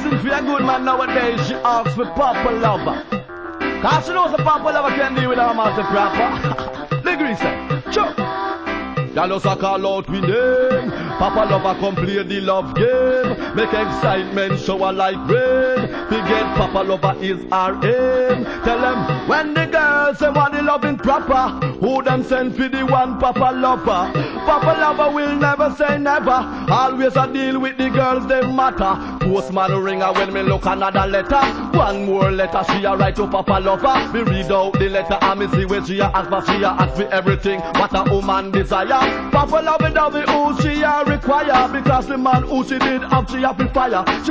looking for a good man nowadays, she asks for Papa Lover. Cause she knows the Papa Lover can deal with her master proper. The greaser, sure. Y'all just a call out with name. Papa Lover come play the love game. Make excitement shower like rain. Forget Papa Lover is our aim. Tell them when the girls say want the loving proper, who them send for the one Papa Lover. Papa Lover will never say never. Always a deal with the girls they matter. Postman ring her when me look another letter. One more letter she a write to Papa Lover. Me read out the letter and me see where she a ask for. She a ask for everything what a woman desire. Papa Lover who she a require, because the man who she did have she a fire.